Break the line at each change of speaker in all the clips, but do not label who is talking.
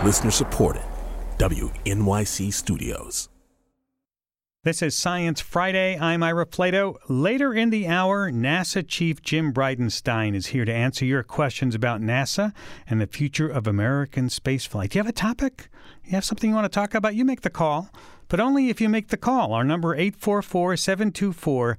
Listener supported. WNYC Studios.
This is Science Friday. I'm Ira Flato. Later in the hour, NASA Chief Jim Bridenstine is here to answer your questions about NASA and the future of American spaceflight. Do you have a topic? You have something you want to talk about? You make the call, but only if you make the call. Our number 844-724-8255,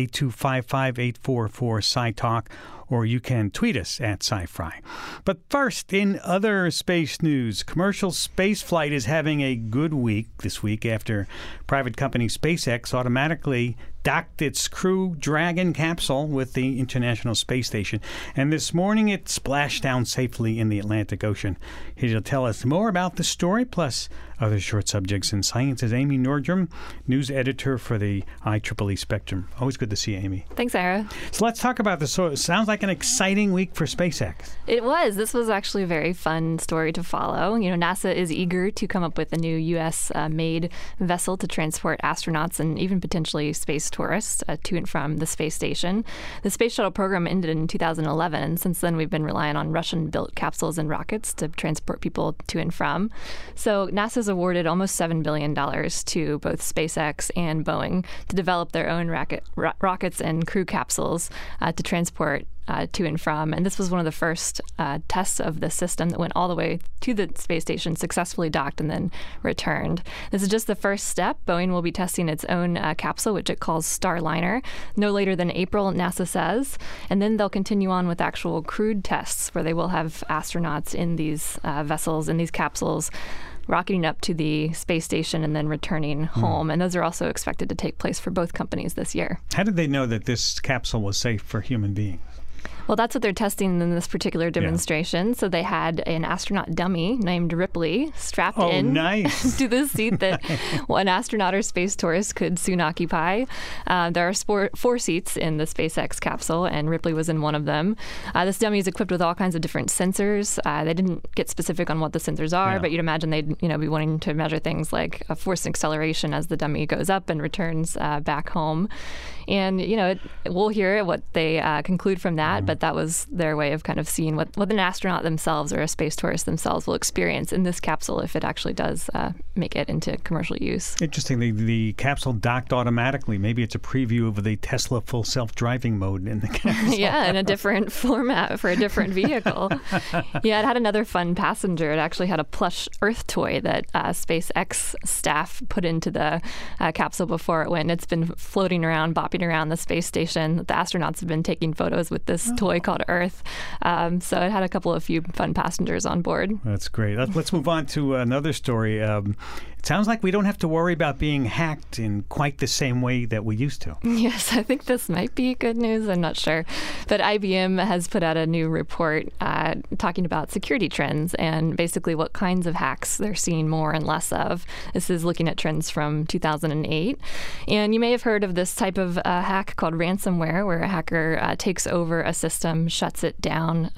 844-SciTalk, or you can tweet us at SciFri. But first, in other space news, commercial spaceflight is having a good week this week after private company SpaceX automatically docked its Crew Dragon capsule with the International Space Station. And this morning it splashed down safely in the Atlantic Ocean. Here to tell us more about the story, plus other short subjects in science, is Amy Nordrum, news editor for the IEEE Spectrum. Always good to see you, Amy.
Thanks, Ira.
So let's talk about this. So it sounds like an exciting week for SpaceX.
It was. This was actually a very fun story to follow. You know, NASA is eager to come up with a new U.S.-made vessel to transport astronauts and even potentially space tourists to and from the space station. The space shuttle program ended in 2011, and since then we've been relying on Russian-built capsules and rockets to transport people to and from. So NASA's awarded almost $7 billion to both SpaceX and Boeing to develop their own rockets and crew capsules to transport to and from. And this was one of the first tests of the system that went all the way to the space station, successfully docked, and then returned. This is just the first step. Boeing will be testing its own capsule, which it calls Starliner, no later than April, NASA says. And then they'll continue on with actual crewed tests where they will have astronauts in these vessels, in these capsules, rocketing up to the space station and then returning home. And those are also expected to take place for both companies this year.
How did they know that this capsule was safe for human beings?
Well, that's what they're testing in this particular demonstration. Yeah. So they had an astronaut dummy named Ripley strapped in to the seat that an astronaut or space tourist could soon occupy. There are four seats in the SpaceX capsule, and Ripley was in one of them. This dummy is equipped with all kinds of different sensors. They didn't get specific on what the sensors are, but you'd imagine they'd be wanting to measure things like a force and acceleration as the dummy goes up and returns back home. And, we'll hear what they conclude from that, but that was their way of kind of seeing what an astronaut themselves or a space tourist themselves will experience in this capsule if it actually does make it into commercial use.
Interesting. The capsule docked automatically. Maybe it's a preview of the Tesla full self-driving mode in the capsule.
Yeah, in a different format for a different vehicle. Yeah, it had another fun passenger. It actually had a plush Earth toy that SpaceX staff put into the capsule before it went. It's been floating around, bopping around the space station. The astronauts have been taking photos with this toy called Earth. So it had a few fun passengers on board.
That's great. Let's move on to another story. It sounds like we don't have to worry about being hacked in quite the same way that we used to.
Yes, I think this might be good news. I'm not sure. But IBM has put out a new report talking about security trends and basically what kinds of hacks they're seeing more and less of. This is looking at trends from 2008. And you may have heard of this type of hack called ransomware, where a hacker takes over a system, shuts it down,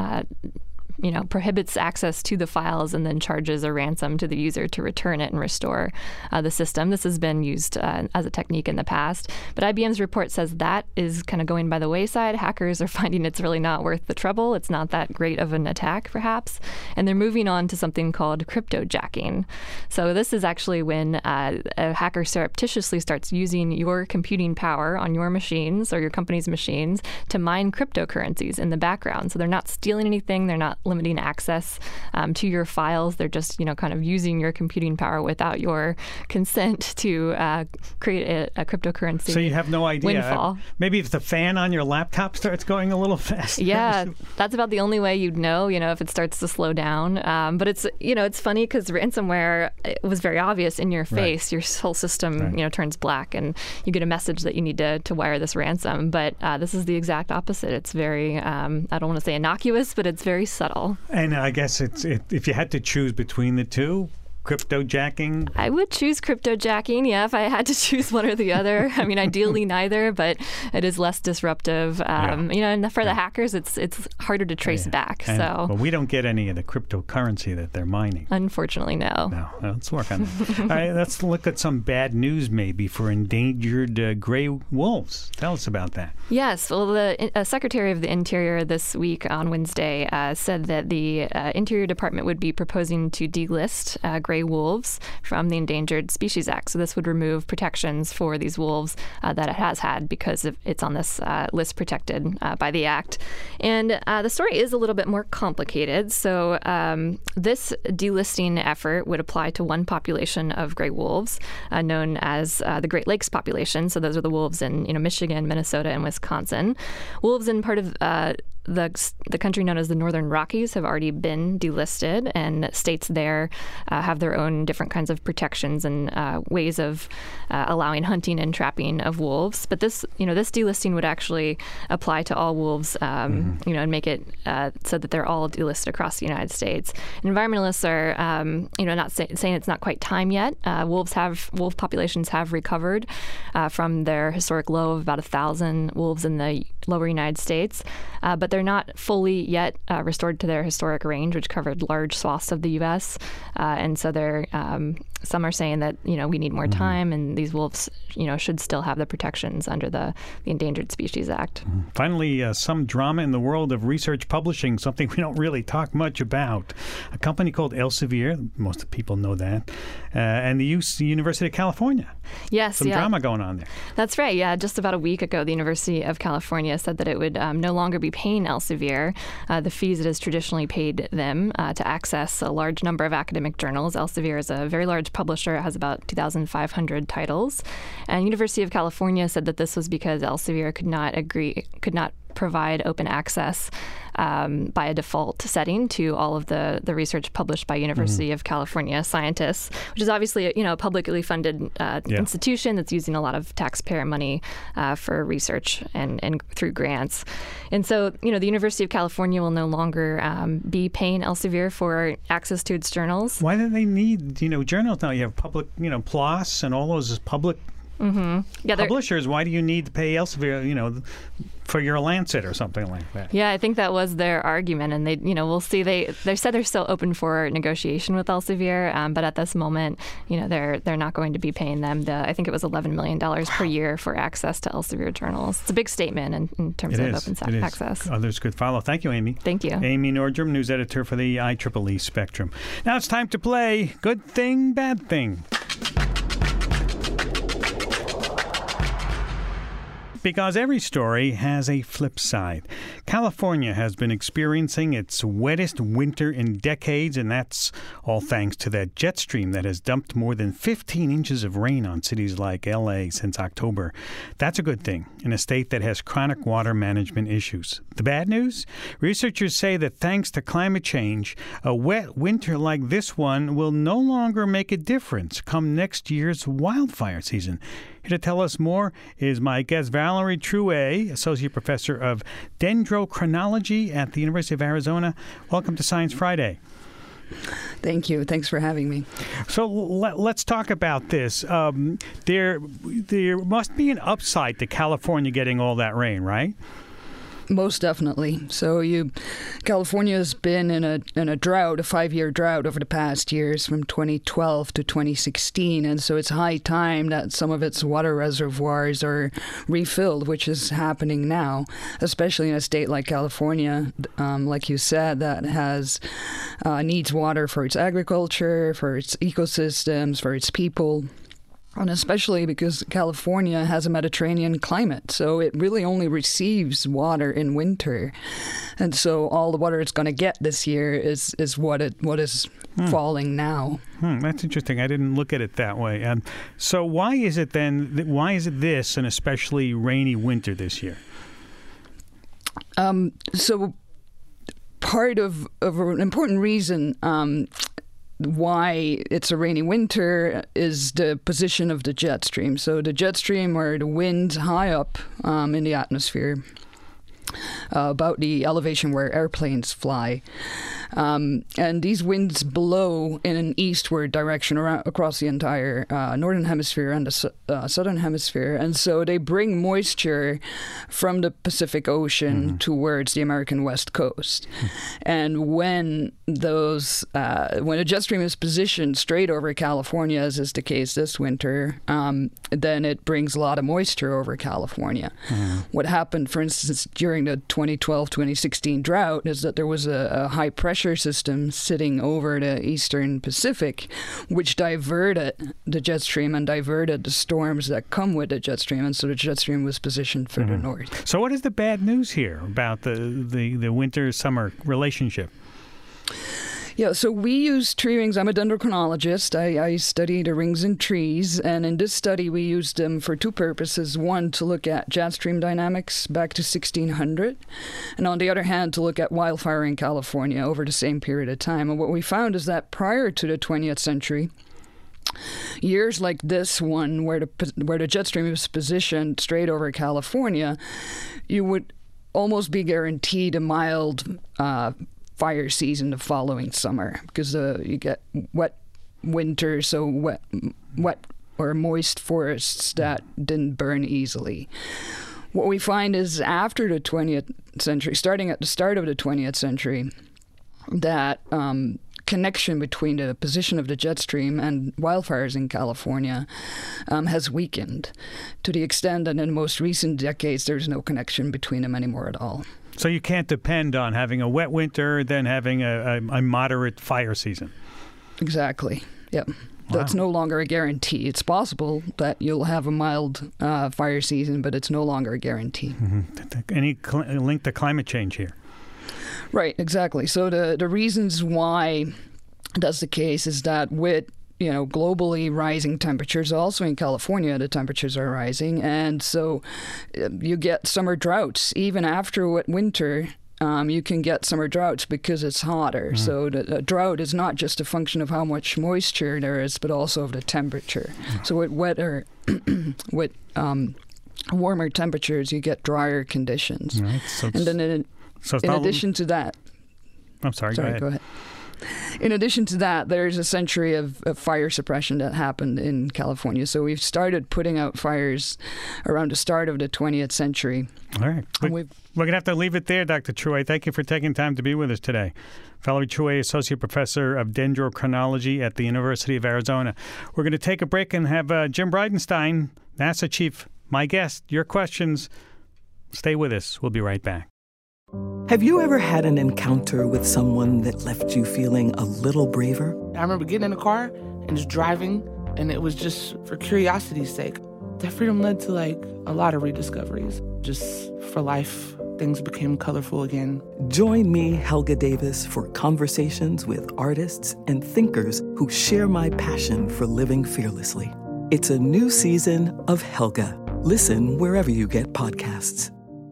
prohibits access to the files, and then charges a ransom to the user to return it and restore the system. This has been used as a technique in the past, but IBM's report says that is kind of going by the wayside. Hackers are finding it's really not worth the trouble. It's not that great of an attack, perhaps, and they're moving on to something called cryptojacking. So this is actually when a hacker surreptitiously starts using your computing power on your machines or your company's machines to mine cryptocurrencies in the background. So they're not stealing anything. They're not limiting access to your files. They're just, kind of using your computing power without your consent to create a cryptocurrency.
So you have no idea.
Windfall.
Maybe if the fan on your laptop starts going a little fast.
Yeah, that's about the only way you'd know, if it starts to slow down. But it's, it's funny because ransomware, it was very obvious in your face. Right. Your whole system, turns black and you get a message that you need to wire this ransom. But this is the exact opposite. It's very, I don't want to say innocuous, but it's very subtle.
And I guess if you had to choose between the two, cryptojacking?
I would choose cryptojacking, yeah, if I had to choose one or the other. I mean, ideally neither, but it is less disruptive. And for the hackers, it's harder to trace back.
But we don't get any of the cryptocurrency that they're mining.
Unfortunately, no.
No, let's work on that. All right, let's look at some bad news maybe for endangered gray wolves. Tell us about that.
Yes. Well, the Secretary of the Interior this week on Wednesday said that the Interior Department would be proposing to delist gray wolves from the Endangered Species Act. So this would remove protections for these wolves that it has had because it's on this list protected by the Act. And the story is a little bit more complicated. So this delisting effort would apply to one population of gray wolves known as the Great Lakes population. So those are the wolves in Michigan, Minnesota, and Wisconsin. Wolves in part of the country known as the Northern Rockies have already been delisted, and states there have their own different kinds of protections and ways of allowing hunting and trapping of wolves. But this delisting would actually apply to all wolves, and make it so that they're all delisted across the United States. And environmentalists are, not saying it's not quite time yet. Wolf populations have recovered from their historic low of about 1,000 wolves in the lower United States, but they're not fully yet restored to their historic range, which covered large swaths of the U.S. And so they're some are saying that we need more time, and these wolves should still have the protections under the Endangered Species Act.
Finally, some drama in the world of research publishing, something we don't really talk much about. A company called Elsevier, most people know that, and the University of California.
Yes,
some drama going on there.
That's right. Yeah, just about a week ago, the University of California said that it would no longer be paying Elsevier the fees it has traditionally paid them to access a large number of academic journals. Elsevier is a very large publisher. It has about 2,500 titles. And University of California said that this was because Elsevier could not provide open access by a default setting to all of the research published by University of California scientists, which is obviously a publicly funded institution that's using a lot of taxpayer money for research and through grants. And so, the University of California will no longer be paying Elsevier for access to its journals.
Why do they need, journals now? You have public, PLOS and all those public publishers. Why do you need to pay Elsevier, for your Lancet or something like that?
Yeah, I think that was their argument, and they, we'll see. They said they're still open for negotiation with Elsevier, but at this moment, they're not going to be paying them I think it was $11 million per year for access to Elsevier journals. It's a big statement in terms of open access.
Others could follow. Thank you, Amy.
Thank you.
Amy Nordrum, news editor for the IEEE Spectrum. Now it's time to play Good Thing, Bad Thing. Because every story has a flip side. California has been experiencing its wettest winter in decades, and that's all thanks to that jet stream that has dumped more than 15 inches of rain on cities like L.A. since October. That's a good thing in a state that has chronic water management issues. The bad news? Researchers say that thanks to climate change, a wet winter like this one will no longer make a difference come next year's wildfire season. Here to tell us more is my guest, Valerie Trouet, Associate Professor of Dendrochronology at the University of Arizona. Welcome to Science Friday.
Thank you. Thanks for having me.
So let's talk about this. There must be an upside to California getting all that rain, right?
Most definitely. So California has been in a drought, a 5-year drought over the past years from 2012 to 2016. And so it's high time that some of its water reservoirs are refilled, which is happening now, especially in a state like California, like you said, that needs water for its agriculture, for its ecosystems, for its people. And especially because California has a Mediterranean climate, so it really only receives water in winter. And so all the water it's going to get this year is what is falling now.
That's interesting. I didn't look at it that way. So why is it this an especially rainy winter this year?
So part of an important reason why it's a rainy winter is the position of the jet stream. So the jet stream, or the winds high up in the atmosphere, about the elevation where airplanes fly. And these winds blow in an eastward direction across the entire northern hemisphere and the southern hemisphere. And so they bring moisture from the Pacific Ocean towards the American West Coast. And when a jet stream is positioned straight over California, as is the case this winter, then it brings a lot of moisture over California. What happened, for instance, during the 2012-2016 drought is that there was a high pressure system sitting over the eastern Pacific, which diverted the jet stream and diverted the storms that come with the jet stream, and so the jet stream was positioned further north.
So what is the bad news here about the winter-summer relationship?
Yeah, so we use tree rings. I'm a dendrochronologist. I study the rings in trees, and in this study we used them for two purposes. One, to look at jet stream dynamics back to 1600, and on the other hand, to look at wildfire in California over the same period of time. And what we found is that prior to the 20th century, years like this one, where the jet stream was positioned straight over California, you would almost be guaranteed a mild fire season the following summer, because you get wet winter, so wet or moist forests that didn't burn easily. What we find is after the 20th century, starting at the start of the 20th century, that connection between the position of the jet stream and wildfires in California has weakened to the extent that in the most recent decades there's no connection between them anymore at all.
So you can't depend on having a wet winter, then having a moderate fire season. Exactly.
Yep. Wow. That's no longer a guarantee. It's possible that you'll have a mild fire season, but it's no longer a guarantee.
Any link to climate change here?
Right, exactly. So the reasons why that's the case is that with globally rising temperatures, also in California, the temperatures are rising. And so you get summer droughts. Even after wet winter, you can get summer droughts because it's hotter. So the drought is not just a function of how much moisture there is, but also of the temperature. So with warmer temperatures, you get drier conditions.
Right.
And then in addition to that...
I'm sorry, go ahead.
In addition to that, there's a century of fire suppression that happened in California. So we've started putting out fires around the start of the 20th century.
All right. We're going to have to leave it there, Dr. Choi. Thank you for taking time to be with us today. Valerie Choi, Associate Professor of Dendrochronology at the University of Arizona. We're going to take a break and have Jim Bridenstine, NASA Chief, my guest. Your questions. Stay with us. We'll be right back.
Have you ever had an encounter with someone that left you feeling a little braver?
I remember getting in the car and just driving, and it was just for curiosity's sake. That freedom led to a lot of rediscoveries. Just for life, things became colorful again.
Join me, Helga Davis, for conversations with artists and thinkers who share my passion for living fearlessly. It's a new season of Helga. Listen wherever you get podcasts.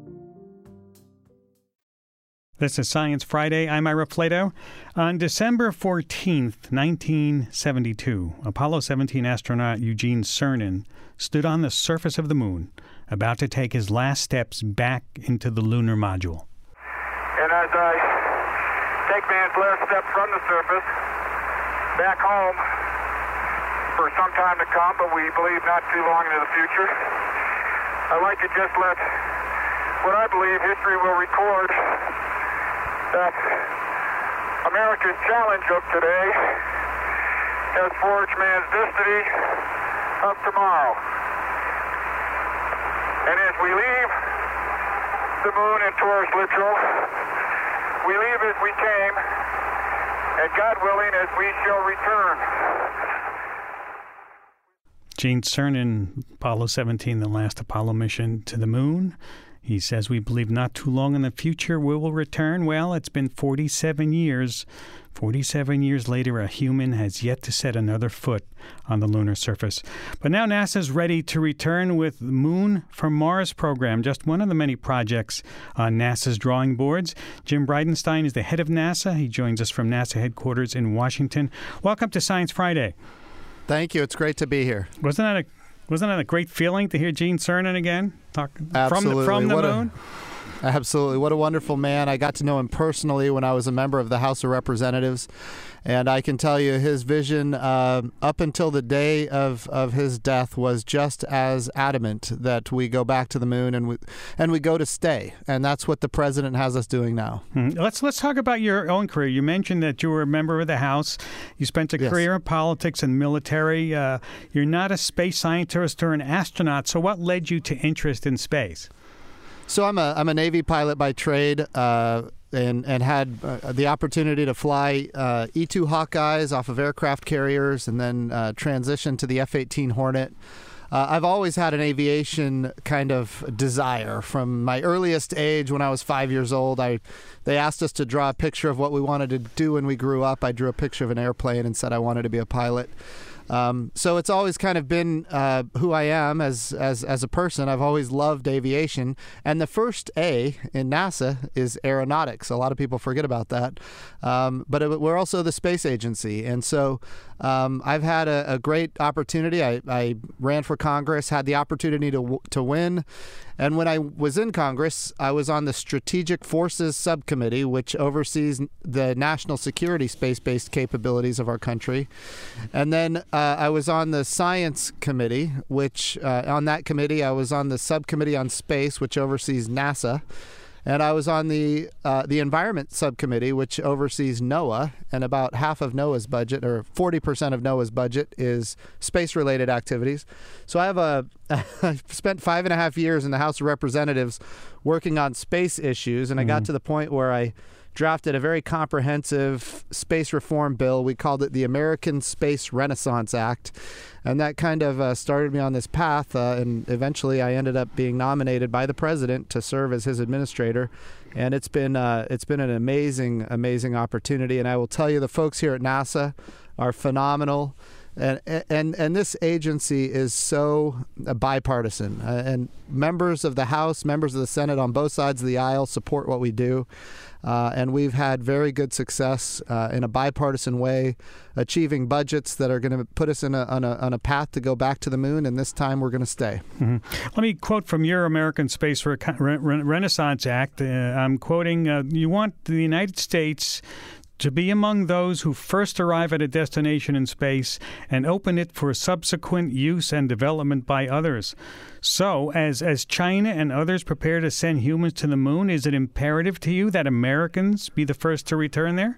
This is Science Friday. I'm Ira Flato. On December 14th, 1972, Apollo 17 astronaut Eugene Cernan stood on the surface of the moon, about to take his last steps back into the lunar module.
And as I take man's last step from the surface, back home for some time to come, but we believe not too long into the future, I'd like to just let what I believe history will record that America's challenge of today has forged man's destiny of tomorrow. And as we leave the moon in Taurus Littrow, we leave as we came, and God willing, as we shall return.
Gene Cernan, Apollo 17, the last Apollo mission to the moon. He says we believe not too long in the future we will return. Well, it's been 47 years. 47 years later, a human has yet to set another foot on the lunar surface. But now NASA's ready to return with the Moon for Mars program, just one of the many projects on NASA's drawing boards. Jim Bridenstine is the head of NASA. He joins us from NASA headquarters in Washington. Welcome to Science Friday.
Thank you. It's great to be here.
Wasn't that a great feeling to hear Gene Cernan again talk
Absolutely.
from the moon?
Absolutely. What a wonderful man. I got to know him personally when I was a member of the House of Representatives. And I can tell you his vision up until the day of his death was just as adamant that we go back to the moon and we go to stay. And that's what the president has us doing now.
Let's talk about your own career. You mentioned that you were a member of the House. You spent a career in politics and military. You're not a space scientist or an astronaut. So what led you to interest in space?
So I'm a Navy pilot by trade. And had the opportunity to fly E-2 Hawkeyes off of aircraft carriers and then transition to the F-18 Hornet. I've always had an aviation kind of desire. From my earliest age, when I was 5 years old, they asked us to draw a picture of what we wanted to do when we grew up. I drew a picture of an airplane and said I wanted to be a pilot. So it's always kind of been who I am as a person. I've always loved aviation. And the first A in NASA is aeronautics. A lot of people forget about that. But we're also the space agency. And so I've had a great opportunity. I ran for Congress, had the opportunity to win. And when I was in Congress, I was on the Strategic Forces Subcommittee, which oversees the national security space-based capabilities of our country. And then I was on the Science Committee, which on that committee, I was on the Subcommittee on Space, which oversees NASA. And I was on the Environment Subcommittee, which oversees NOAA, and about half of NOAA's budget, or 40% of NOAA's budget, is space-related activities. So I've spent 5.5 years in the House of Representatives working on space issues, and I got to the point where I drafted a very comprehensive space reform bill. We called it the American Space Renaissance Act. And that kind of started me on this path. And eventually I ended up being nominated by the president to serve as his administrator. And it's been an amazing, amazing opportunity. And I will tell you, the folks here at NASA are phenomenal. And this agency is so bipartisan. And members of the House, members of the Senate on both sides of the aisle support what we do. And we've had very good success in a bipartisan way, achieving budgets that are going to put us on a path to go back to the moon, and this time we're going to stay.
Let me quote from your American Space Renaissance Act. I'm quoting, you want the United States to be among those who first arrive at a destination in space and open it for subsequent use and development by others. So, as China and others prepare to send humans to the moon, is it imperative to you that Americans be the first to return there?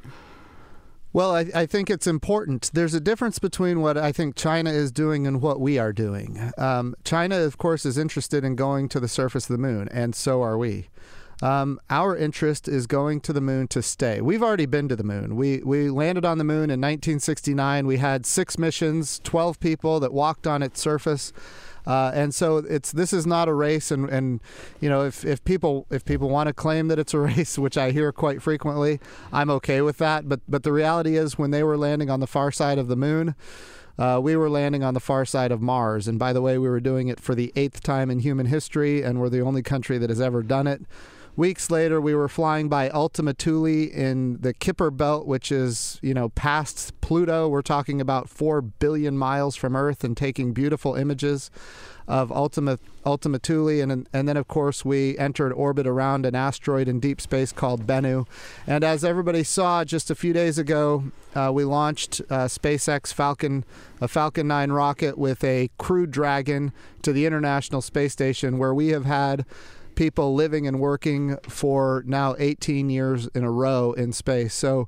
Well, I think it's important. There's a difference between what I think China is doing and what we are doing. China, of course, is interested in going to the surface of the moon, and so are we. Our interest is going to the moon to stay. We've already been to the moon. We landed on the moon in 1969. We had 6 missions, 12 people that walked on its surface. And so this is not a race, and you know, if people want to claim that it's a race, which I hear quite frequently, I'm okay with that. But the reality is, when they were landing on the far side of the moon, we were landing on the far side of Mars. And by the way, we were doing it for the 8th time in human history, and we're the only country that has ever done it. Weeks later, we were flying by Ultima Thule in the Kuiper Belt, which is, past Pluto. We're talking about 4 billion miles from Earth, and taking beautiful images of Ultima Thule. And then, of course, we entered orbit around an asteroid in deep space called Bennu. And as everybody saw just a few days ago, we launched SpaceX a Falcon 9 rocket with a Crew Dragon to the International Space Station, where we have had people living and working for now 18 years in a row in space. So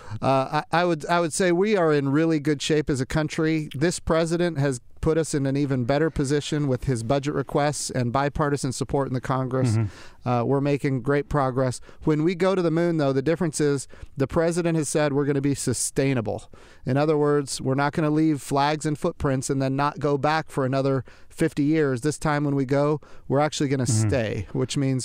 I would say we are in really good shape as a country. This president has put us in an even better position with his budget requests and bipartisan support in the Congress. We're making great progress. When we go to the moon, though, the difference is the president has said we're going to be sustainable. In other words, we're not going to leave flags and footprints and then not go back for another 50 years. This time when we go, we're actually going to stay, which means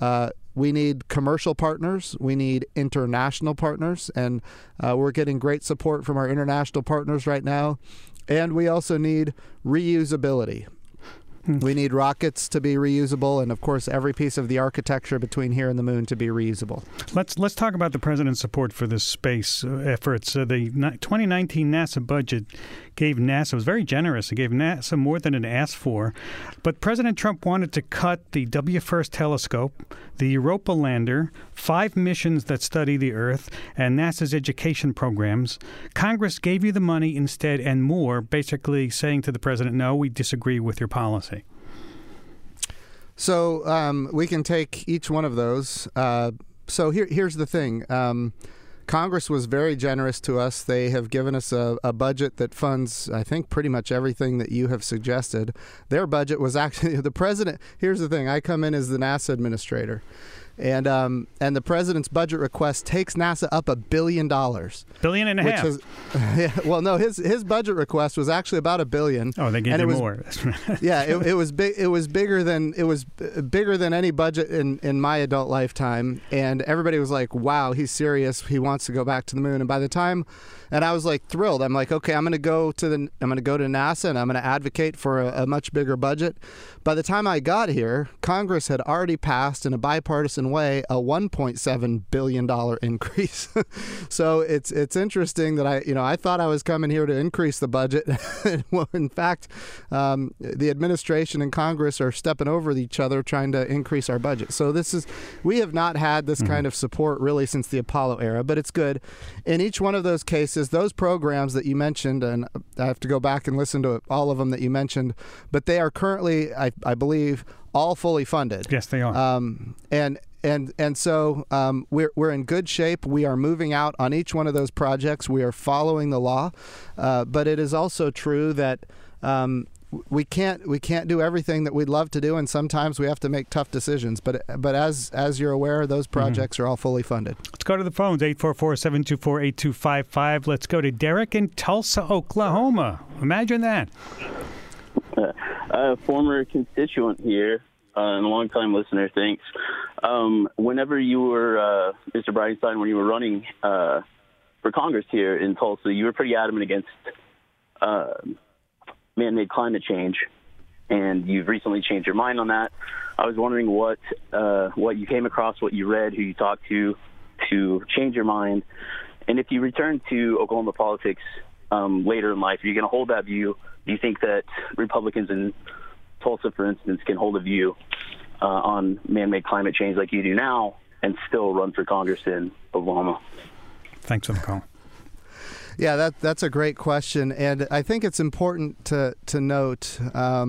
we need commercial partners. We need international partners. And we're getting great support from our international partners right now. And we also need reusability. We need rockets to be reusable, and of course, every piece of the architecture between here and the moon to be reusable.
Let's talk about the president's support for this space efforts. The 2019 NASA budget gave NASA, was very generous. It gave NASA more than it asked for. But President Trump wanted to cut the WFIRST telescope, the Europa lander, 5 missions that study the Earth, and NASA's education programs. Congress gave you the money instead and more, basically saying to the president, no, we disagree with your policy.
So we can take each one of those. So here's the thing. Congress was very generous to us. They have given us a budget that funds, I think, pretty much everything that you have suggested. Their budget was actually the president. Here's the thing. I come in as the NASA administrator. And the president's budget request takes NASA up $1 billion. $1.5 billion. Well, no, his budget request was actually about $1 billion.
Oh, they gave you more.
Yeah, it was big. It was bigger than any budget in my adult lifetime. And everybody was like, "Wow, he's serious. He wants to go back to the moon." And by the time, and I was like thrilled. I'm like, okay, I'm going to go to NASA and I'm going to advocate for a much bigger budget. By the time I got here, Congress had already passed in a bipartisan way a $1.7 billion increase. So it's interesting that I thought I was coming here to increase the budget. Well, in fact, the administration and Congress are stepping over each other trying to increase our budget. So we have not had this kind of support really since the Apollo era, but it's good. In each one of those cases, those programs that you mentioned, and I have to go back and listen to all of them that you mentioned, but they are currently, I believe, all fully funded.
Yes, they are.
And so we're in good shape. We are moving out on each one of those projects. We are following the law, but it is also true that we can't do everything that we'd love to do, and sometimes we have to make tough decisions. But as you're aware, those projects are all fully funded. Let's
go to the phones, 844-724-8255. Let's go to Derek in Tulsa, Oklahoma. Imagine that.
A former constituent here and a long-time listener, thanks. Whenever you were, Mr. Bridenstine, when you were running for Congress here in Tulsa, you were pretty adamant against man-made climate change, and you've recently changed your mind on that. I was wondering what you came across, what you read, who you talked to change your mind, and if you return to Oklahoma politics later in life, are you going to hold that view? Do you think that Republicans in Tulsa, for instance, can hold a view on man-made climate change like you do now and still run for Congress in Oklahoma?
Thanks for the call.
Yeah, that's a great question, and I think it's important to note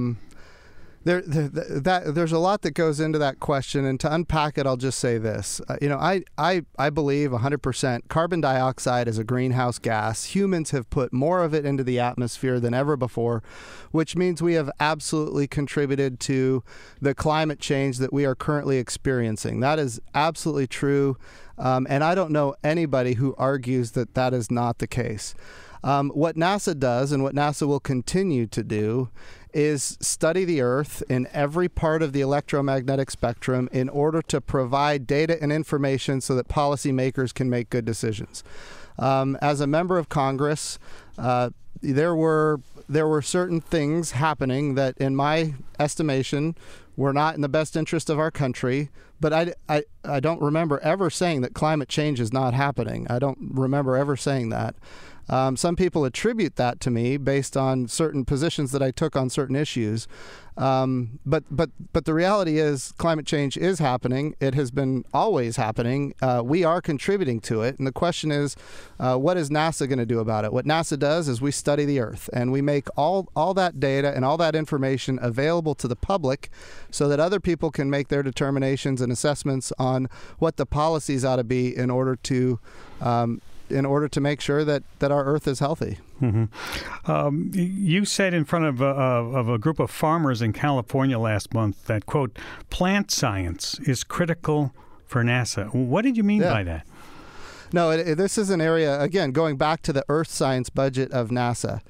there's a lot that goes into that question, and to unpack it, I'll just say this. I believe 100% carbon dioxide is a greenhouse gas. Humans have put more of it into the atmosphere than ever before, which means we have absolutely contributed to the climate change that we are currently experiencing. That is absolutely true, and I don't know anybody who argues that that is not the case. What NASA does, and what NASA will continue to do, is study the Earth in every part of the electromagnetic spectrum in order to provide data and information so that policymakers can make good decisions. As a member of Congress, there were certain things happening that, in my estimation, were not in the best interest of our country. But I don't remember ever saying that climate change is not happening. I don't remember ever saying that. Some people attribute that to me based on certain positions that I took on certain issues. But the reality is climate change is happening. It has been always happening. We are contributing to it. And the question is, what is NASA going to do about it? What NASA does is we study the Earth, and we make all that data and all that information available to the public so that other people can make their determinations and assessments on what the policies ought to be in order to make sure that our Earth is healthy.
Mm-hmm. You said in front of a group of farmers in California last month that, quote, plant science is critical for NASA. What did you mean by that?
No, this is an area, again, going back to the Earth science budget of NASA.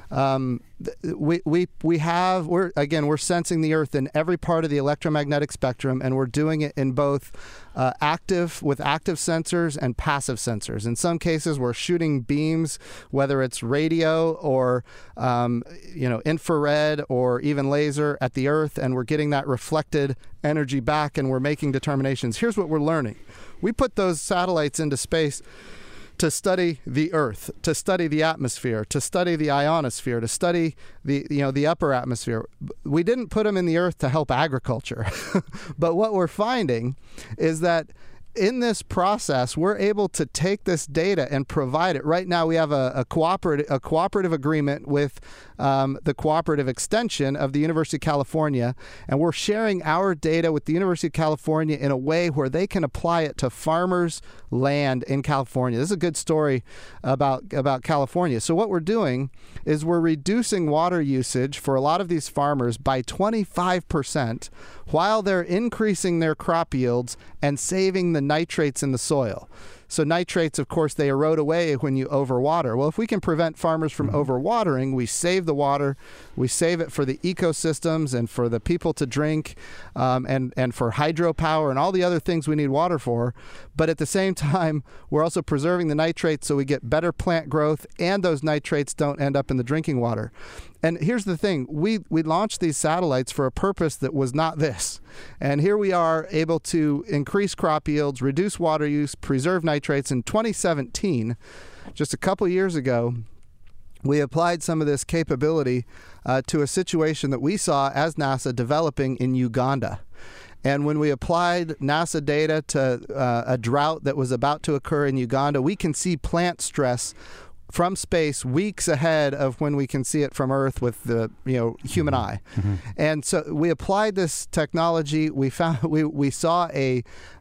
We're sensing the Earth in every part of the electromagnetic spectrum, and we're doing it in both active sensors and passive sensors. In some cases, we're shooting beams, whether it's radio or infrared or even laser at the Earth, and we're getting that reflected energy back, and we're making determinations. Here's what we're learning. We put those satellites into space to study the Earth, to study the atmosphere, to study the ionosphere, to study the upper atmosphere. We didn't put them in the Earth to help agriculture. But what we're finding is that in this process, we're able to take this data and provide it. Right now, we have a cooperative agreement with the cooperative extension of the University of California, and we're sharing our data with the University of California in a way where they can apply it to farmers' land in California. This is a good story about California. So what we're doing is we're reducing water usage for a lot of these farmers by 25% while they're increasing their crop yields and saving the nitrates in the soil. So nitrates, of course, they erode away when you overwater. Well, if we can prevent farmers from overwatering, we save the water, we save it for the ecosystems and for the people to drink, and for hydropower and all the other things we need water for. But at the same time, we're also preserving the nitrates so we get better plant growth, and those nitrates don't end up in the drinking water. And here's the thing, we launched these satellites for a purpose that was not this. And here we are able to increase crop yields, reduce water use, preserve nitrates. In 2017, just a couple years ago, we applied some of this capability to a situation that we saw as NASA developing in Uganda. And when we applied NASA data to a drought that was about to occur in Uganda, we can see plant stress from space weeks ahead of when we can see it from Earth with the human eye. And so we applied this technology. We found we saw a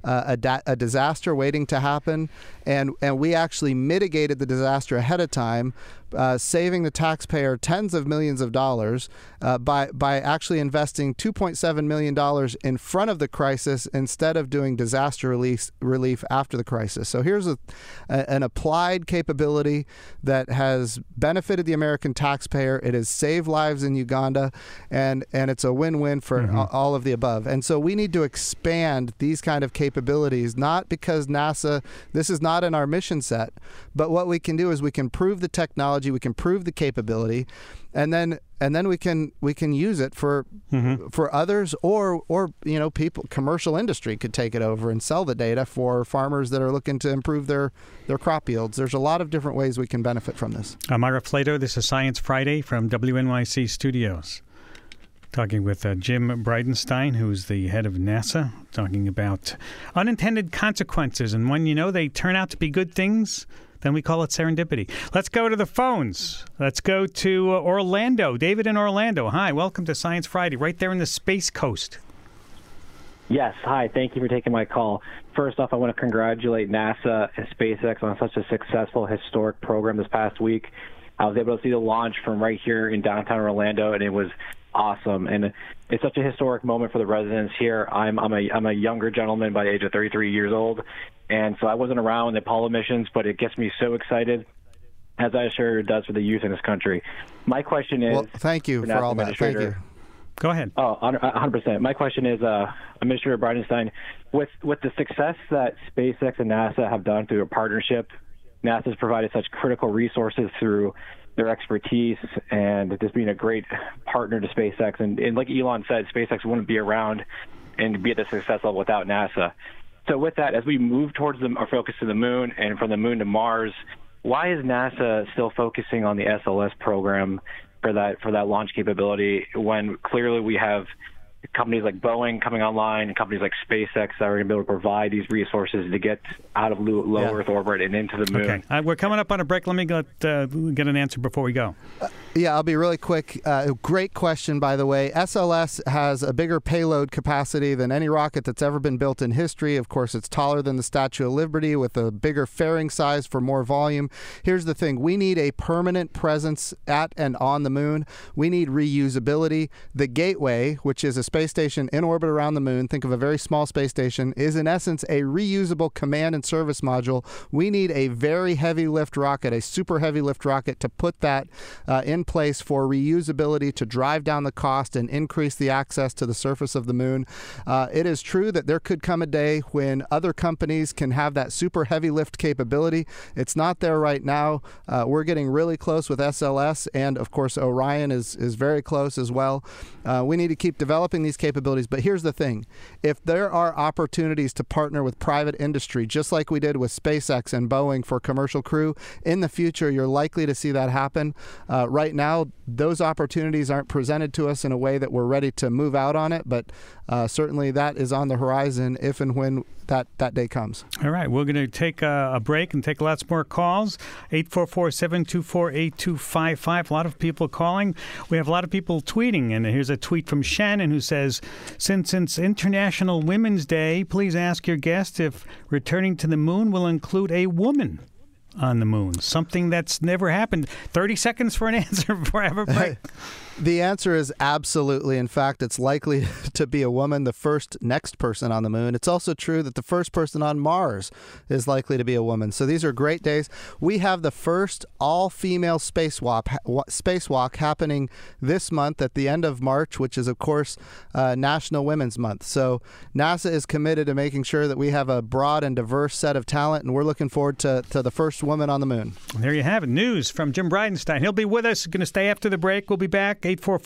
disaster waiting to happen, and we actually mitigated the disaster ahead of time, saving the taxpayer tens of millions of dollars by actually investing $2.7 million in front of the crisis instead of doing disaster relief after the crisis. So here's an applied capability that has benefited the American taxpayer. It has saved lives in Uganda, and it's a win-win for all of the above. And so we need to expand these kind of capabilities, not because NASA, this is not in our mission set, but what we can do is we can prove the technology, we can prove the capability, and then we can use it for others, or people, commercial industry could take it over and sell the data for farmers that are looking to improve their crop yields. There's a lot of different ways we can benefit from this. Ira
Flatow, this is Science Friday from WNYC Studios. Talking with Jim Bridenstine, who's the head of NASA, talking about unintended consequences. And when they turn out to be good things, then we call it serendipity. Let's go to the phones. Let's go to Orlando. David in Orlando. Hi, welcome to Science Friday, right there in the Space Coast.
Yes, hi. Thank you for taking my call. First off, I want to congratulate NASA and SpaceX on such a successful, historic program this past week. I was able to see the launch from right here in downtown Orlando, and it was awesome. And it's such a historic moment for the residents here. I'm a younger gentleman by the age of 33 years old, and so I wasn't around the Apollo missions, but it gets me so excited, as I assure it does for the youth in this country. My question is...
Well, thank you for all that. Thank you.
Go ahead.
Oh, 100%. My question is, Administrator Bridenstine, with the success that SpaceX and NASA have done through a partnership, NASA's provided such critical resources through their expertise, and this being a great partner to SpaceX. And like Elon said, SpaceX wouldn't be around and be at the success level without NASA. So with that, as we move towards our focus to the moon and from the moon to Mars, why is NASA still focusing on the SLS program for that launch capability when clearly we have companies like Boeing coming online and companies like SpaceX that are going to be able to provide these resources to get out of low Earth orbit and into the moon?
Okay. We're coming up on a break. Let me get an answer before we go.
I'll be really quick. Great question, by the way. SLS has a bigger payload capacity than any rocket that's ever been built in history. Of course, it's taller than the Statue of Liberty with a bigger fairing size for more volume. Here's the thing. We need a permanent presence at and on the moon. We need reusability. The Gateway, which is a space station in orbit around the moon, think of a very small space station, is in essence a reusable command and service module. We need a very heavy lift rocket, a super heavy lift rocket, to put that in place for reusability, to drive down the cost and increase the access to the surface of the moon. It is true that there could come a day when other companies can have that super heavy lift capability. It's not there right now. We're getting really close with SLS, and of course Orion is very close as well. We need to keep developing these capabilities. But here's the thing. If there are opportunities to partner with private industry, just like we did with SpaceX and Boeing for commercial crew, in the future, you're likely to see that happen. Right now, those opportunities aren't presented to us in a way that we're ready to move out on it, but certainly that is on the horizon if and when that day comes.
All right, we're going to take a break and take lots more calls. 844-724-8255. A lot of people calling. We have a lot of people tweeting, and here's a tweet from Shannon who says, since it's International Women's Day, please ask your guest if returning to the moon will include a woman on the moon, something that's never happened. 30 seconds for an answer before I have a break.
The answer is absolutely. In fact, it's likely to be a woman, the first next person on the moon. It's also true that the first person on Mars is likely to be a woman. So these are great days. We have the first all-female spacewalk happening this month at the end of March, which is, of course, National Women's Month. So NASA is committed to making sure that we have a broad and diverse set of talent, and we're looking forward to the first woman on the moon.
There you have it. News from Jim Bridenstine. He'll be with us. Going to stay after the break. We'll be back.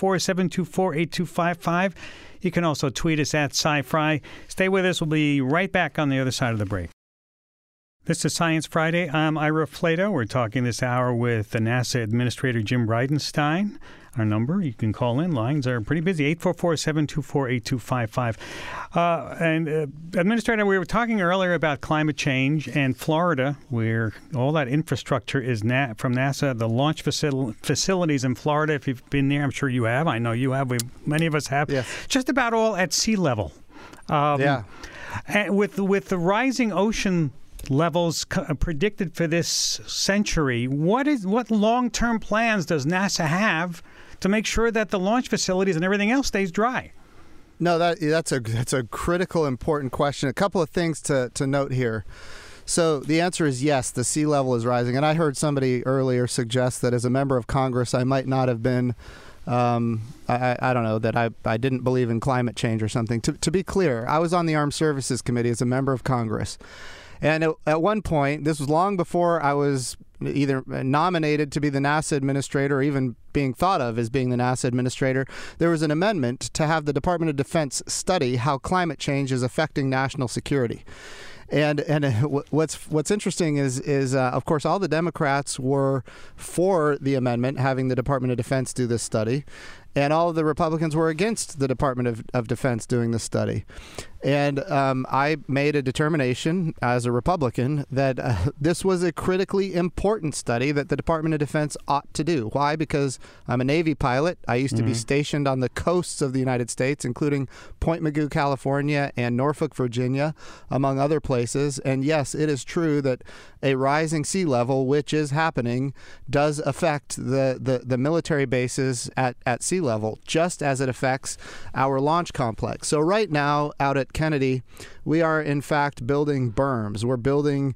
844-724-8255. You can also tweet us at SciFri. Stay with us. We'll be right back on the other side of the break. This is Science Friday. I'm Ira Flato. We're talking this hour with the NASA Administrator Jim Bridenstine. Our number, you can call in. Lines are pretty busy, 844-724-8255. Administrator, we were talking earlier about climate change and Florida, where all that infrastructure is from NASA, the launch facilities in Florida. If you've been there, I'm sure you have. I know you have. Many of us have.
Yes.
Just about all at sea level. And with the rising ocean levels predicted for this century, what long-term plans does NASA have to make sure that the launch facilities and everything else stays dry?
No, that's a critical, important question. A couple of things to note here. So the answer is yes, the sea level is rising. And I heard somebody earlier suggest that as a member of Congress, I might not have been, I don't know, that I didn't believe in climate change or something. To be clear, I was on the Armed Services Committee as a member of Congress. And at one point, this was long before I was either nominated to be the NASA administrator or even being thought of as being the NASA administrator, there was an amendment to have the Department of Defense study how climate change is affecting national security. And what's interesting is of course, all the Democrats were for the amendment having the Department of Defense do this study, and all of the Republicans were against the Department of Defense doing this study. And I made a determination as a Republican that this was a critically important study that the Department of Defense ought to do. Why? Because I'm a Navy pilot. I used to be stationed on the coasts of the United States, including Point Mugu, California, and Norfolk, Virginia, among other places. And yes, it is true that a rising sea level, which is happening, does affect the military bases at sea level, just as it affects our launch complex. So right now, out at Kennedy, we are in fact building berms. We're building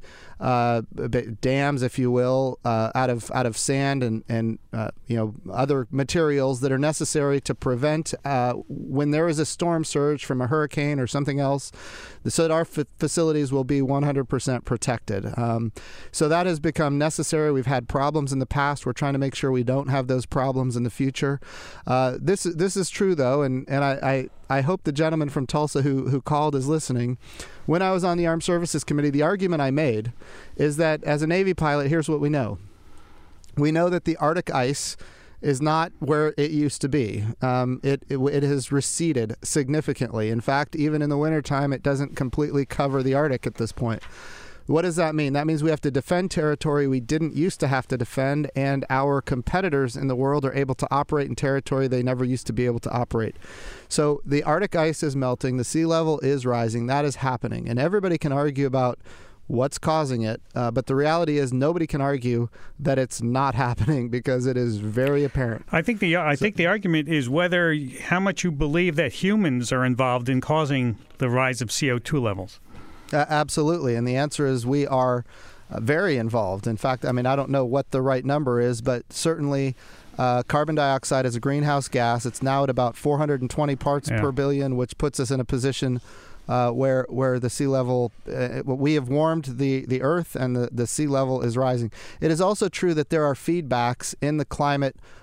dams, if you will, out of sand and other materials that are necessary to prevent when there is a storm surge from a hurricane or something else, so that our facilities will be 100% protected. So that has become necessary. We've had problems in the past. We're trying to make sure we don't have those problems in the future. This is true though, and I hope the gentleman from Tulsa who called is listening. When I was on the Armed Services Committee, the argument I made is that as a Navy pilot, here's what we know. We know that the Arctic ice is not where it used to be. It has receded significantly. In fact, even in the wintertime, it doesn't completely cover the Arctic at this point. What does that mean? That means we have to defend territory we didn't used to have to defend, and our competitors in the world are able to operate in territory they never used to be able to operate. So the Arctic ice is melting, the sea level is rising, that is happening, and everybody can argue about what's causing it, but the reality is nobody can argue that it's not happening because it is very apparent.
I think the argument is how much you believe that humans are involved in causing the rise of CO2 levels.
Absolutely, and the answer is we are very involved. In fact, I don't know what the right number is, but certainly carbon dioxide is a greenhouse gas. It's now at about 420 parts per billion, which puts us in a position where the sea level, we have warmed the Earth and the sea level is rising. It is also true that there are feedbacks in the climate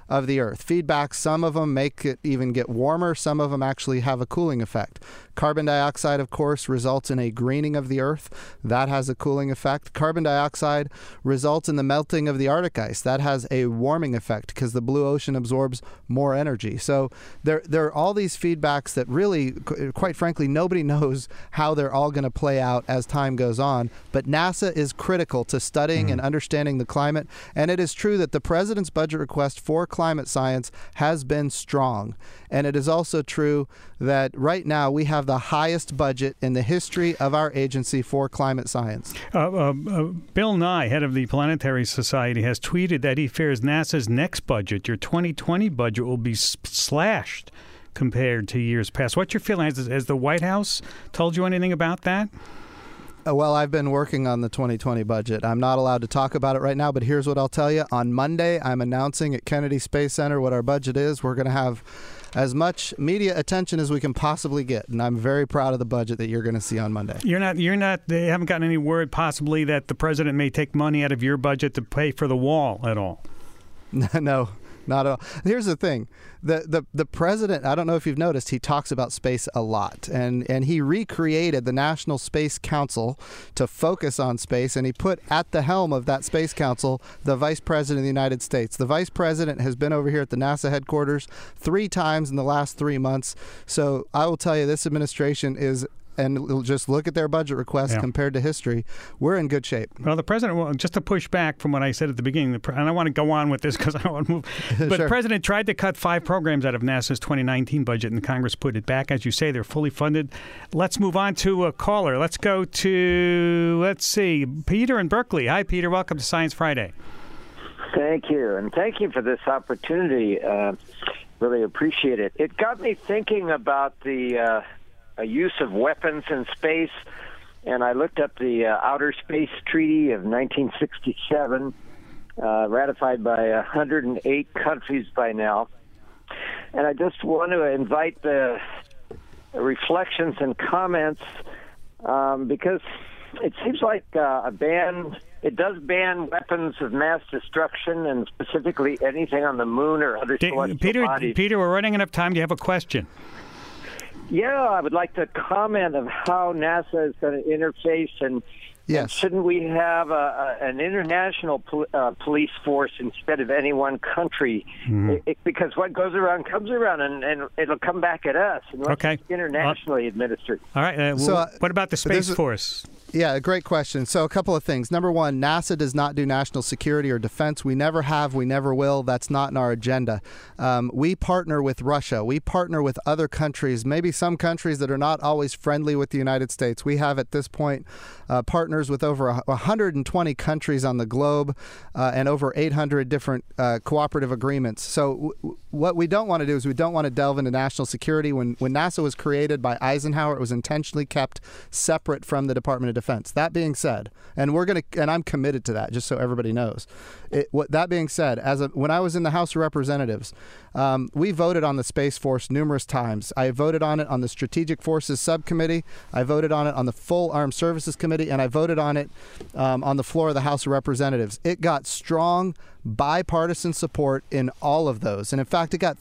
of the Earth. Feedbacks, some of them make it even get warmer. Some of them actually have a cooling effect. Carbon dioxide, of course, results in a greening of the Earth. That has a cooling effect. Carbon dioxide results in the melting of the Arctic ice. That has a warming effect because the blue ocean absorbs more energy. So there are all these feedbacks that really, quite frankly, nobody knows how they're all going to play out as time goes on. But NASA is critical to studying and understanding the climate. And it is true that the president's budget request for climate science has been strong. And it is also true that right now we have the highest budget in the history of our agency for climate science.
Bill Nye, head of the Planetary Society, has tweeted that he fears NASA's next budget, your 2020 budget, will be slashed compared to years past. What's your feeling? Has the White House told you anything about that?
Well, I've been working on the 2020 budget. I'm not allowed to talk about it right now, but here's what I'll tell you. On Monday, I'm announcing at Kennedy Space Center what our budget is. We're going to have as much media attention as we can possibly get, and I'm very proud of the budget that you're going to see on Monday. They haven't gotten any word possibly that the president may take money out of your budget to pay for the wall at all? No. Not at all. Here's the thing. The president, I don't know if you've noticed, he talks about space a lot. And he recreated the National Space Council to focus on space, and he put at the helm of that Space Council the Vice President of the United States. The Vice President has been over here at the NASA headquarters 3 times in the last 3 months. So I will tell you, this administration is, and just look at their budget requests compared to history, we're in good shape.
Well, the president, just to push back from what I said at the beginning, and I want to go on with this because I don't want to move, but
Sure.
The president tried to cut 5 programs out of NASA's 2019 budget, and Congress put it back. As you say, they're fully funded. Let's move on to a caller. Let's go to, Peter in Berkeley. Hi, Peter. Welcome to Science Friday.
Thank you, and thank you for this opportunity. Really appreciate it. It got me thinking about the use of weapons in space, and I looked up the Outer Space Treaty of 1967, ratified by 108 countries by now. And I just want to invite the reflections and comments because it seems like it does ban weapons of mass destruction, and specifically anything on the moon or other celestial bodies.
Peter, we're running out of time. Do you have a question?
Yeah, I would like to comment of how NASA is going to interface, and shouldn't we have an international police force instead of any one country? Because what goes around comes around, and it'll come back at us unless it's internationally administered.
All right. What about the Space Force?
Yeah, a great question. So a couple of things. Number one, NASA does not do national security or defense. We never have. We never will. That's not in our agenda. We partner with Russia. We partner with other countries, maybe some countries that are not always friendly with the United States. We have at this point partners with over 120 countries on the globe and over 800 different cooperative agreements. So what we don't want to do is we don't want to delve into national security. When NASA was created by Eisenhower, it was intentionally kept separate from the Department of Defense. That being said, and I'm committed to that, just so everybody knows. That being said, when I was in the House of Representatives, we voted on the Space Force numerous times. I voted on it on the Strategic Forces Subcommittee. I voted on it on the Full Armed Services Committee, and I voted on it on the floor of the House of Representatives. It got strong bipartisan support in all of those. And in fact, it got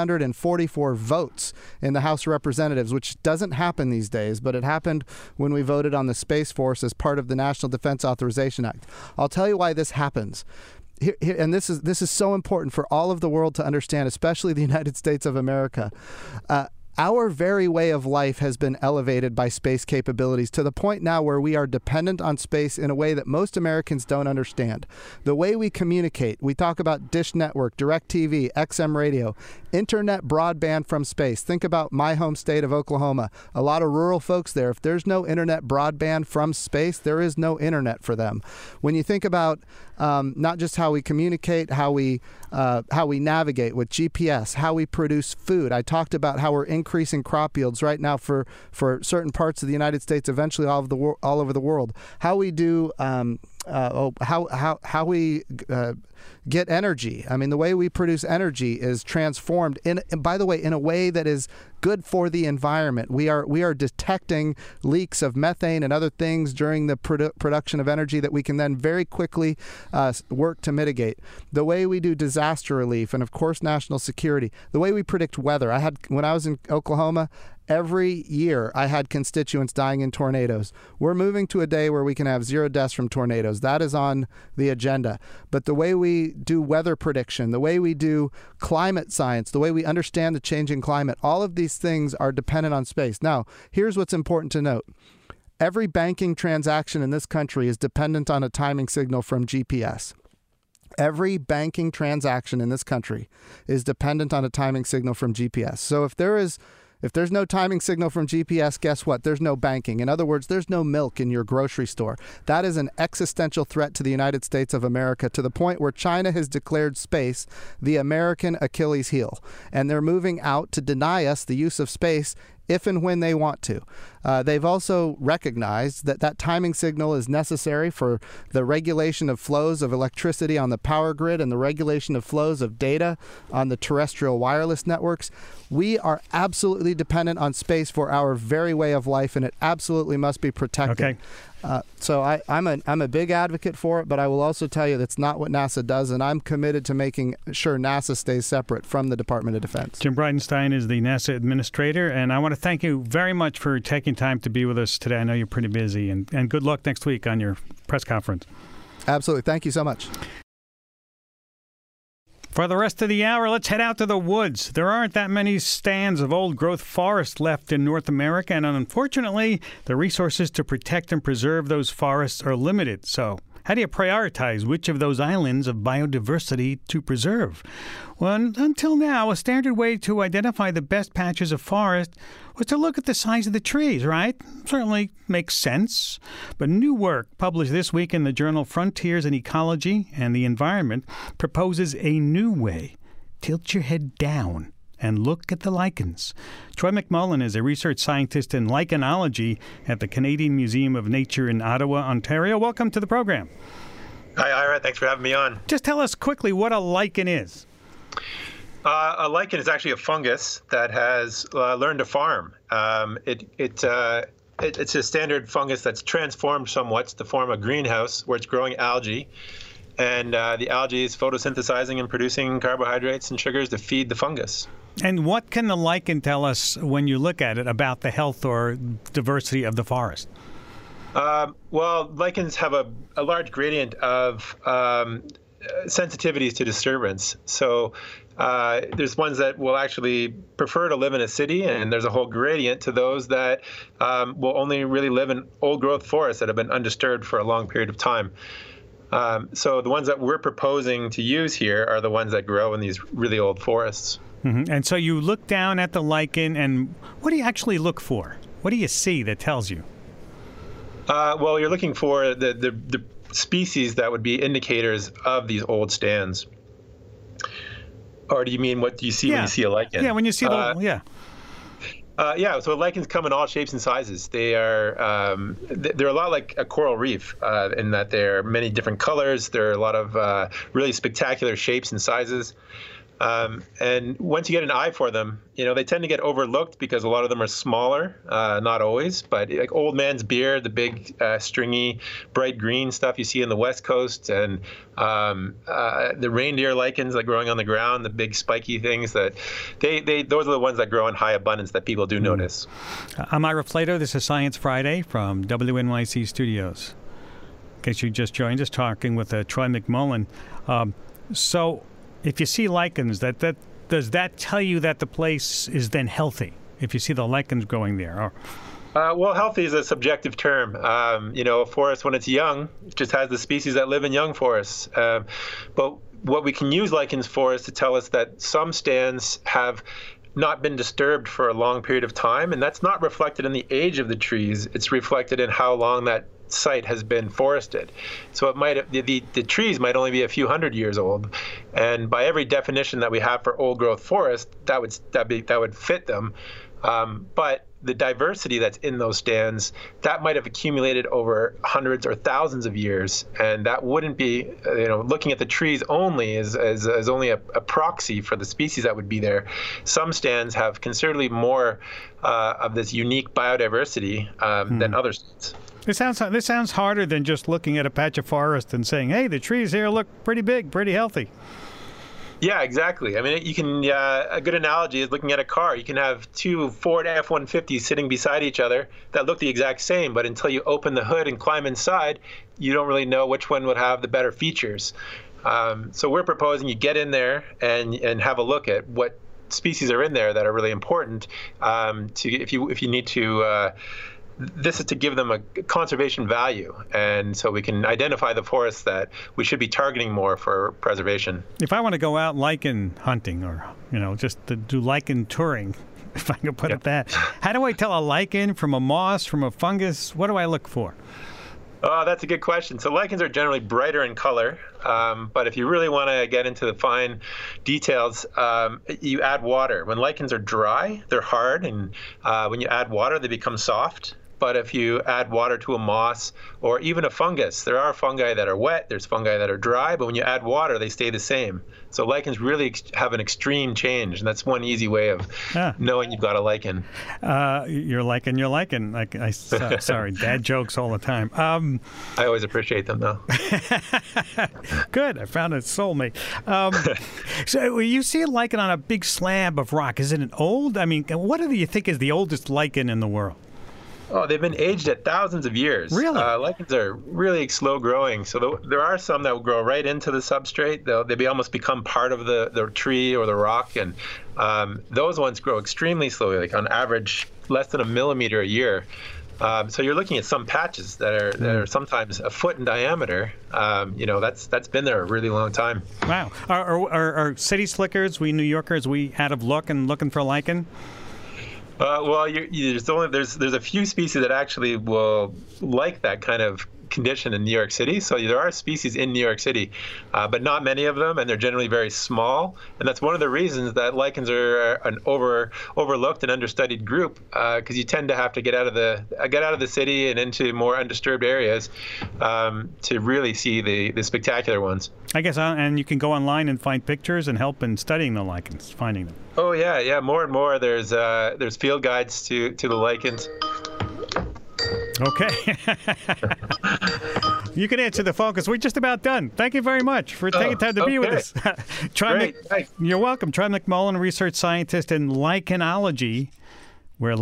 344 votes in the House of Representatives, which doesn't happen these days, but it happened when we voted on the Space Force as part of the National Defense Authorization Act. I'll tell you why this happens. And this is so important for all of the world to understand, especially the United States of America. Our very way of life has been elevated by space capabilities to the point now where we are dependent on space in a way that most Americans don't understand. The way we communicate, we talk about Dish Network, DirecTV, XM Radio, internet broadband from space. Think about my home state of Oklahoma. A lot of rural folks there. If there's no internet broadband from space, there is no internet for them. When you think about not just how we communicate, how we navigate with GPS, how we produce food. I talked about how we're increasing crop yields right now for certain parts of the United States, eventually all over the world. How we do how we get energy. I mean, the way we produce energy is transformed by the way, in a way that is good for the environment. We are detecting leaks of methane and other things during the production of energy that we can then very quickly work to mitigate. The way we do disaster relief and, of course, national security. The way we predict weather. When I was in Oklahoma, every year I had constituents dying in tornadoes. We're moving to a day where we can have 0 deaths from tornadoes. That is on the agenda. But the way we do weather prediction, the way we do climate science, the way we understand the changing climate, all of these things are dependent on space. Now, here's what's important to note. Every banking transaction in this country is dependent on a timing signal from GPS. Every banking transaction in this country is dependent on a timing signal from GPS. So if there's no timing signal from GPS, guess what? There's no banking. In other words, there's no milk in your grocery store. That is an existential threat to the United States of America, to the point where China has declared space the American Achilles heel. And they're moving out to deny us the use of space if and when they want to. They've also recognized that timing signal is necessary for the regulation of flows of electricity on the power grid and the regulation of flows of data on the terrestrial wireless networks. We are absolutely dependent on space for our very way of life, and it absolutely must be protected.
Okay.
So I'm a big advocate for it, but I will also tell you that's not what NASA does, and I'm committed to making sure NASA stays separate from the Department of Defense.
Jim Bridenstine is the NASA administrator, and I want to thank you very much for taking time to be with us today. I know you're pretty busy, and good luck next week on your press conference.
Absolutely. Thank you so much.
For the rest of the hour, let's head out to the woods. There aren't that many stands of old-growth forest left in North America, and unfortunately, the resources to protect and preserve those forests are limited. So how do you prioritize which of those islands of biodiversity to preserve? Well, until now, a standard way to identify the best patches of forest was to look at the size of the trees, right? Certainly makes sense. But new work published this week in the journal Frontiers in Ecology and the Environment proposes a new way. Tilt your head down and look at the lichens. Troy McMullen is a research scientist in lichenology at the Canadian Museum of Nature in Ottawa, Ontario. Welcome to the program.
Hi, Ira. Thanks for having me on.
Just tell us quickly what a lichen is.
A lichen is actually a fungus that has learned to farm. It's a standard fungus that's transformed somewhat to form a greenhouse where it's growing algae. And the algae is photosynthesizing and producing carbohydrates and sugars to feed the fungus.
And what can the lichen tell us when you look at it about the health or diversity of the forest?
Well, lichens have a large gradient of sensitivities to disturbance. So there's ones that will actually prefer to live in a city, and there's a whole gradient to those that will only really live in old-growth forests that have been undisturbed for a long period of time. So the ones that we're proposing to use here are the ones that grow in these really old forests.
Mm-hmm. And so you look down at the lichen, and what do you actually look for? What do you see that tells you?
Well, you're looking for the species that would be indicators of these old stands. Or do you mean what do you see when you see a lichen?
Yeah, when you see
so lichens come in all shapes and sizes. They're a lot like a coral reef in that they're many different colors. There are a lot of really spectacular shapes and sizes. And once you get an eye for them, they tend to get overlooked because a lot of them are smaller, not always, but like old man's beard, the big stringy, bright green stuff you see in the West Coast, and the reindeer lichens that growing on the ground, the big spiky things that those are the ones that grow in high abundance that people do notice.
I'm Ira Flato. This is Science Friday from WNYC Studios. In case you just joined us, talking with Troy McMullen. So if you see lichens, does that tell you that the place is then healthy? If you see the lichens growing there,
well, healthy is a subjective term. A forest when it's young just has the species that live in young forests. But what we can use lichens for is to tell us that some stands have not been disturbed for a long period of time, and that's not reflected in the age of the trees. It's reflected in how long that site has been forested. So it might the trees might only be a few hundred years old, and by every definition that we have for old growth forest, that would fit them. But the diversity that's in those stands, that might have accumulated over hundreds or thousands of years, and that wouldn't be, looking at the trees only is only a proxy for the species that would be there. Some stands have considerably more of this unique biodiversity than other stands.
This sounds harder than just looking at a patch of forest and saying, "Hey, the trees here look pretty big, pretty healthy."
Yeah, exactly. I mean, you can. A good analogy is looking at a car. You can have two Ford F-150s sitting beside each other that look the exact same, but until you open the hood and climb inside, you don't really know which one would have the better features. So we're proposing you get in there and have a look at what species are in there that are really important. If you need to. This is to give them a conservation value, and so we can identify the forests that we should be targeting more for preservation.
If I want to go out lichen hunting or, just to do lichen touring, if I can put it that, how do I tell a lichen from a moss, from a fungus? What do I look for?
Oh, that's a good question. So lichens are generally brighter in color, but if you really want to get into the fine details, you add water. When lichens are dry, they're hard, and when you add water, they become soft. But if you add water to a moss or even a fungus, there are fungi that are wet, there's fungi that are dry, but when you add water, they stay the same. So lichens really have an extreme change, and that's one easy way of knowing you've got a lichen.
You're lichen. Sorry, dad jokes all the time.
I always appreciate them, though.
Good, I found a soulmate. So you see a lichen on a big slab of rock. Is it an old? I mean, what do you think is the oldest lichen in the world?
Oh, they've been aged at thousands of years.
Really?
Lichens are really slow growing. So there are some that will grow right into the substrate. They almost become part of the tree or the rock. And those ones grow extremely slowly, like on average, less than a millimeter a year. So you're looking at some patches that are sometimes a foot in diameter. That's been there a really long time.
Wow. Are city slickers, we New Yorkers, we out of luck and looking for lichen?
Well, there's a few species that actually will like that kind of condition in New York City. So there are species in New York City, but not many of them, and they're generally very small. And that's one of the reasons that lichens are an overlooked and understudied group, because you tend to have to get out of the city and into more undisturbed areas to really see the spectacular ones.
I guess, and you can go online and find pictures and help in studying the lichens, finding them.
Oh yeah, more and more. There's field guides to the lichens.
Okay. You can answer the phone because we're just about done. Thank you very much for taking time to be with us.
Great.
You're welcome. Troy McMullen, research scientist in lichenology. We're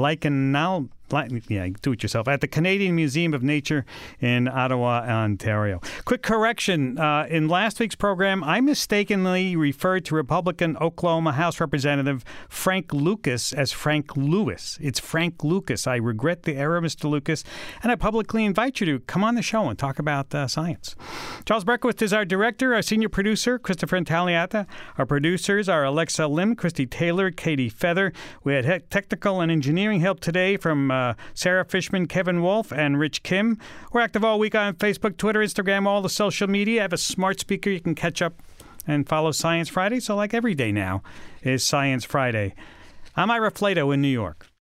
do it yourself, at the Canadian Museum of Nature in Ottawa, Ontario. Quick correction. In last week's program, I mistakenly referred to Republican Oklahoma House Representative Frank Lucas as Frank Lewis. It's Frank Lucas. I regret the error, Mr. Lucas, and I publicly invite you to come on the show and talk about science. Charles Berkowitz is our director. Our senior producer, Christopher Intagliata. Our producers are Alexa Lim, Christy Taylor, Katie Feather. We had technical and engineering help today from Sarah Fishman, Kevin Wolf, and Rich Kim. We're active all week on Facebook, Twitter, Instagram, all the social media. I have a smart speaker. You can catch up and follow Science Friday. So like every day now is Science Friday. I'm Ira Flato in New York.